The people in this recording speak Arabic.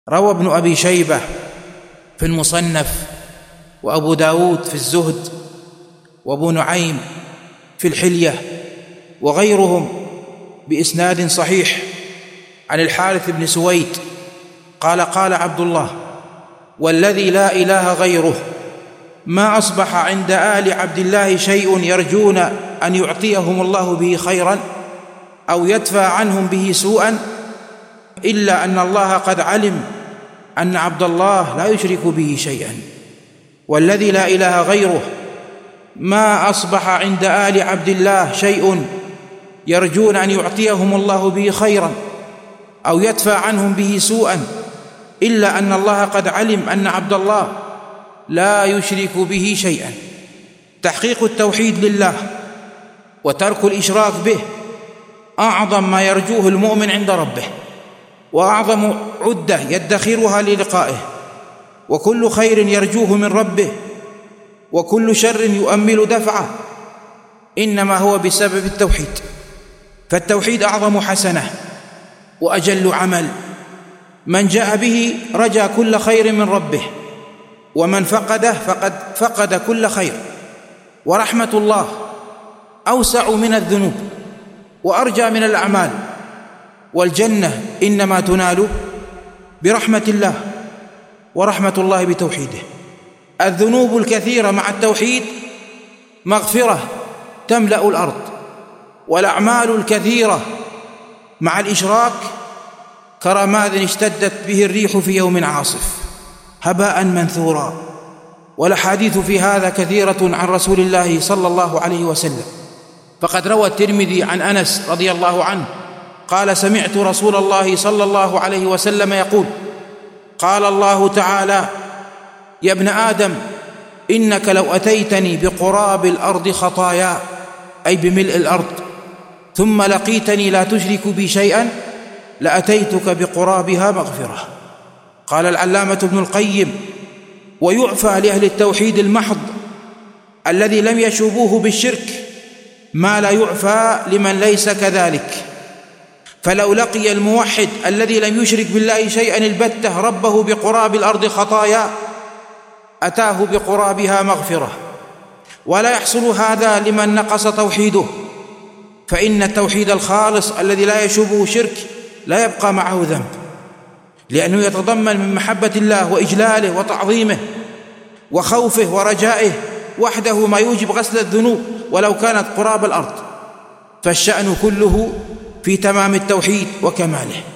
روى ابن أبي شيبة في المصنف، وأبو داود في الزهد، وأبو نعيم في الحلية، وغيرهم بإسناد صحيح عن الحارث بن سويد قال: قال عبد الله: والذي لا إله غيره ما أصبح عند آل عبد الله شيء يرجون أن يعطيهم الله به خيرا أو يدفع عنهم به سوءا إلا أن الله قد علم أن عبد الله لا يشرك به شيئا. والذي لا إله غيره ما أصبح عند آل عبد الله شيء يرجون أن يعطيهم الله به خيرا أو يدفع عنهم به سوءا إلا أن الله قد علم أن عبد الله لا يشرك به شيئا. تحقيق التوحيد لله وترك الإشراك به أعظم ما يرجوه المؤمن عند ربه، وأعظم عدة يدخرها للقائه، وكل خير يرجوه من ربه وكل شر يؤمل دفعه إنما هو بسبب التوحيد. فالتوحيد أعظم حسنة وأجل عمل، من جاء به رجا كل خير من ربه، ومن فقده فقد فقد كل خير. ورحمة الله أوسع من الذنوب وأرجى من الأعمال، والجنة إنما تنال برحمة الله، ورحمة الله بتوحيده. الذنوب الكثيرة مع التوحيد مغفرة تملأ الأرض، والأعمال الكثيرة مع الإشراك كرماد اشتدت به الريح في يوم عاصف هباء منثورا. والأحاديث في هذا كثيرة عن رسول الله صلى الله عليه وسلم. فقد روى الترمذي عن أنس رضي الله عنه قال: سمعت رسول الله صلى الله عليه وسلم يقول: قال الله تعالى: يا ابن آدم إنك لو أتيتني بقراب الأرض خطايا، أي بملء الأرض، ثم لقيتني لا تشرك بي شيئا لأتيتك بقرابها مغفرة. قال العلامة ابن القيم: ويعفى لأهل التوحيد المحض الذي لم يشوبوه بالشرك ما لا يعفى لمن ليس كذلك. فلو لقي الموحد الذي لم يشرك بالله شيئا البتة ربه بقراب الأرض خطايا أتاه بقرابها مغفرة. ولا يحصل هذا لمن نقص توحيده، فإن التوحيد الخالص الذي لا يشوبه شرك لا يبقى معه ذنب، لأنه يتضمن من محبة الله وإجلاله وتعظيمه وخوفه ورجائه وحده ما يوجب غسل الذنوب ولو كانت قراب الأرض. فالشأن كله في تمام التوحيد وكماله.